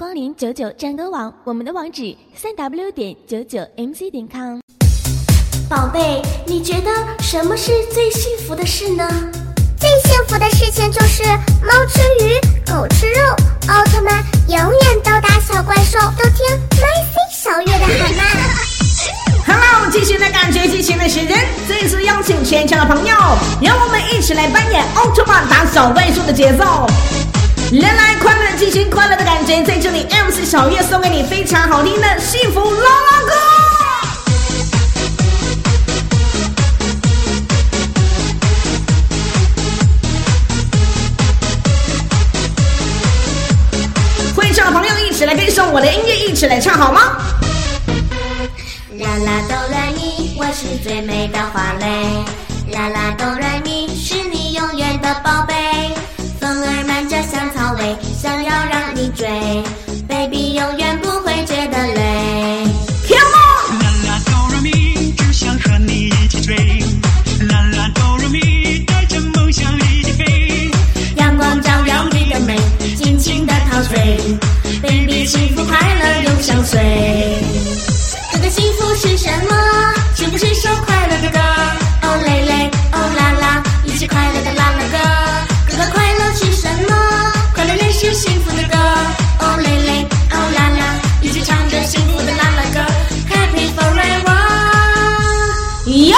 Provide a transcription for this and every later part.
光临99战歌网，我们的网址3w.99mc.com。 宝贝，你觉得什么是最幸福的事呢？ 最幸福的事情就是猫吃鱼，狗吃肉，奥特曼永远都打小怪兽，都听 MyC 小月的好吗 ？Hello， 激情的感觉，激情的时间，这一次邀请全场的朋友，让我们一起来扮演奥特曼打小怪兽的节奏。来，快乐的激情，快乐的感觉，在这里 MC 小月送给你非常好听的幸福啦啦歌。会唱的朋友一起来跟上我的音乐，一起来唱好吗？ 啦啦哆来咪，我是最美的花蕾。啦啦哆来咪，是你永远的宝贝。风儿漫着香草味，想要让你追 ，baby 永远不会觉得累。 Come on！ 啦啦哆来咪，只想和你一起追。啦啦哆来咪，带着梦想一起飞。 阳光照耀你的美，尽情的陶醉 ，baby 幸福快乐永相随。哥哥幸福是什么？是不是首快乐的歌？哦嘞嘞，哦啦啦，一起快乐的啦啦歌。哥哥快乐是什么？快乐也是幸福的歌。哦嘞嘞，哦啦啦，一起唱着幸福的啦啦歌。Happy forever。 哟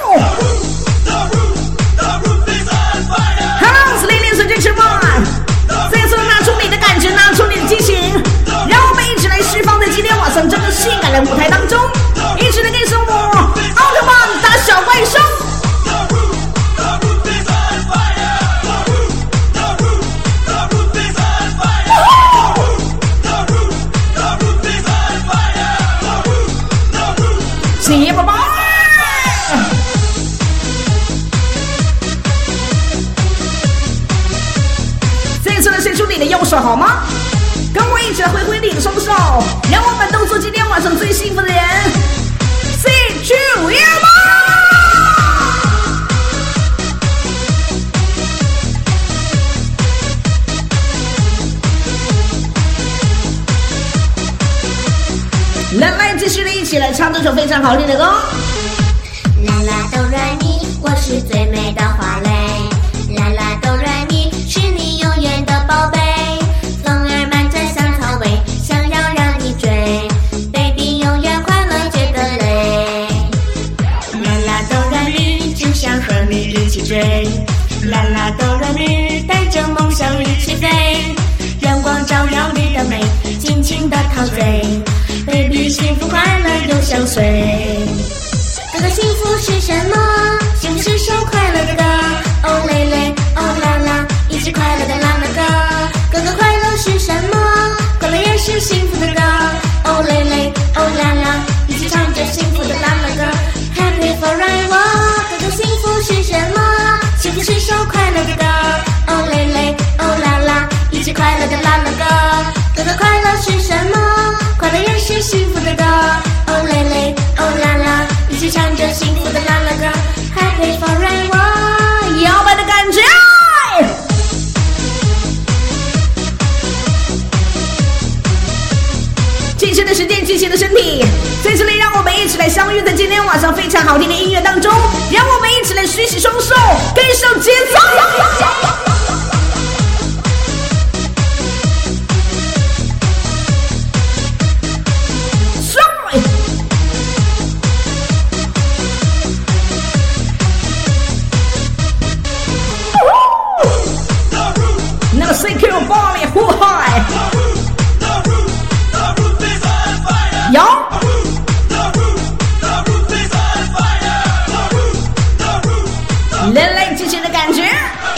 ！Hello， ladies and gentlemen， 再次拿出你的感觉，拿出你的激情，让我们一起来释放在今天晚上这个性感的舞台当中，一起来跟上我奥特曼打小怪兽。谢宝宝，这次呢，伸出你的右手好吗？跟我一起来挥挥你的双手，让我们都做今天晚上最幸福的人。3、2、1，来，继续的一起来唱这首非常好听的歌。 啦啦哆来咪，我是最美的花蕾。啦啦哆来咪，是你永远的宝贝。风儿漫着香草味，想要让你追 ，baby 永远快乐觉得累。 啦啦哆来咪，只想和你一起追。啦啦哆来咪，带着梦想一起飞。 阳光照耀你的美，尽情的陶醉 ，baby 幸福快乐永相随。哥哥幸福是什么？幸福是首快乐的歌。哦嘞嘞，哦啦啦，一起快乐的啦啦歌。哥哥快乐是什么？快乐也是幸福的歌。哦嘞嘞，哦啦啦，一起唱着幸福的啦啦歌。Happy forever。哥哥幸福是什么？幸福是首快乐的歌。哦嘞嘞，哦啦啦，一起快乐的啦啦歌。哥哥快乐是什么？快乐也是幸福的歌。哦嘞嘞，哦啦啦，一起唱着幸福的啦啦歌。Happy forever。 摇摆的感觉。激情的时间，激情的身体，在这里让我们一起来相遇在今天晚上非常好听的音乐当中，让我们一起来举起双手，跟上节奏。那个 CQ 暴力呼海，有，来激情的感觉。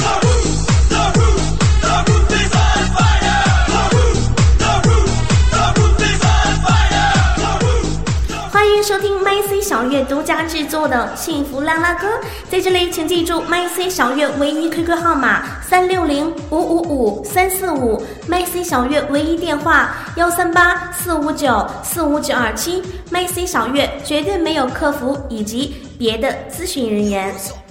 欢迎收听 MyC 小月独家制作的幸福啦啦歌，在这里请记住 MyC 小月唯一 QQ 号码360-555-345，MyC 小月唯一电话138-459-45927，MyC 小月绝对没有客服以及别的咨询人员。